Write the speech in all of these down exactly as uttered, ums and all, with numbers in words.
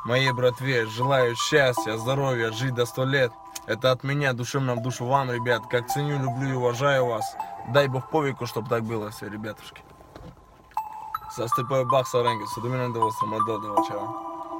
Моей братве желаю счастья, здоровья, жить до сто лет. Это от меня душевно в душу вам, ребят. Как ценю, люблю и уважаю вас. Дай Бог по веку, чтобы так было все, ребятушки. Састыпаю бах саренги, судумина довольство, модел девочава.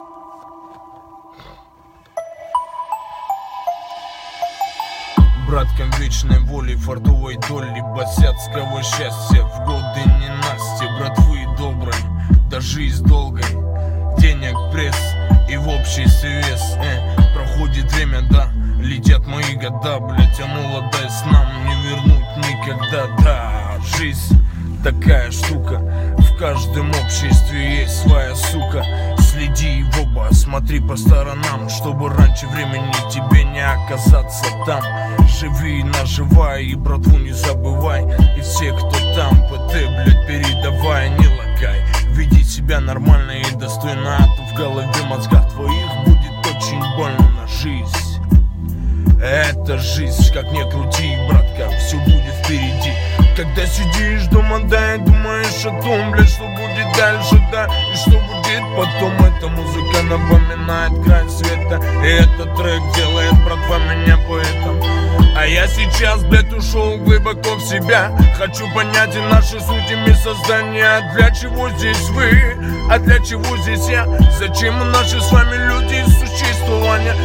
Браткам вечной воли, фартовой доли, босяцкого счастья в годы ненастья, братвы доброй, да жизнь долгой, денег пресс и в общий свес. э, Проходит время, да, летят мои года, блять, а молодость нам не вернуть никогда, да. Жизнь такая штука, в каждом обществе есть своя сука. Следи в оба, смотри по сторонам, чтобы раньше времени тебе не оказаться там. Живи, наживай и братву не забывай. И все, кто там, ПТ, блядь, передавай, не лагай. Веди себя нормально и достойно, а то в голове, мозгах твоих будет очень больно на жизнь. Это жизнь, как не крути, братка, все будет впереди. Когда сидишь дома, да, и думаешь о том, блядь, что будет дальше, да, и что будет потом. Эта музыка напоминает край света, и этот трек делает, братва, меня поэтом. А я сейчас, блядь, ушел глубоко в себя. Хочу понять и наши суть, и создания. Для чего здесь вы, а для чего здесь я? Зачем наши с вами люди существования?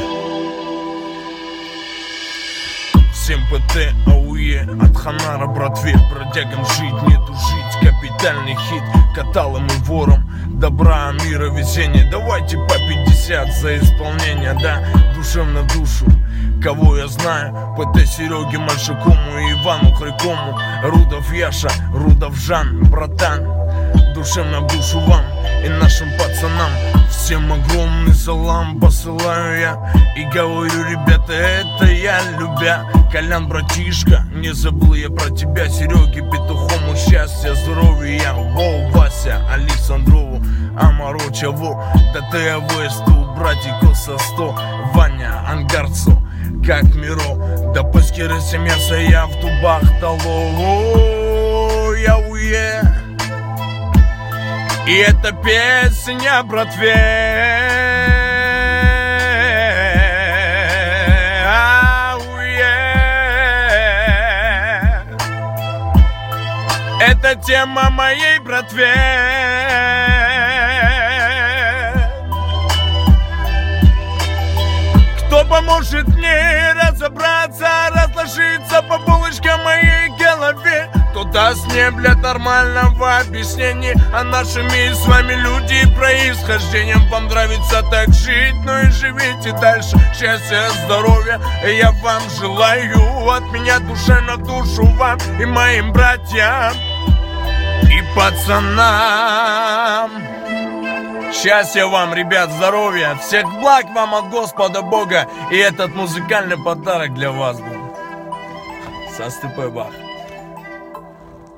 Всем ПТ, АУЕ, от Ханара, братве, бродягам жить, нету жить, капитальный хит, каталом и вором, добра, мира, везения. Давайте по пятьдесят за исполнение, да, душевно душу. Кого я знаю? ПТ Сереге Мальшикому и Ивану Хрикому, Рудов Яша, Рудов Жан, братан. Душевно в душу вам и нашим пацанам. Всем огромный салам посылаю я и говорю, ребята, это я, любя. Колян, братишка, не забыл я про тебя. Сереге Петухому счастья, здоровья. Воу, Вася, Александрову, Амарочеву, ТТВ-сту, братику со сто, Ваня, Ангарцу, как Миро, да паскеры семьяса, я в тубах толо, я уе. И эта песня, братве, ауе. Это тема моей братве. Кто поможет мне разобраться, разложиться по полочкам моей голове? Кто даст мне, блядь, нормального объяснения о нашими с вами люди происхождением? Вам нравится так жить, ну и живите дальше. Счастья, здоровья я вам желаю. От меня душа на душу вам и моим братьям и пацанам. Счастья вам, ребят, здоровья, всех благ вам от Господа Бога. И этот музыкальный подарок для вас был. Састыпай бах.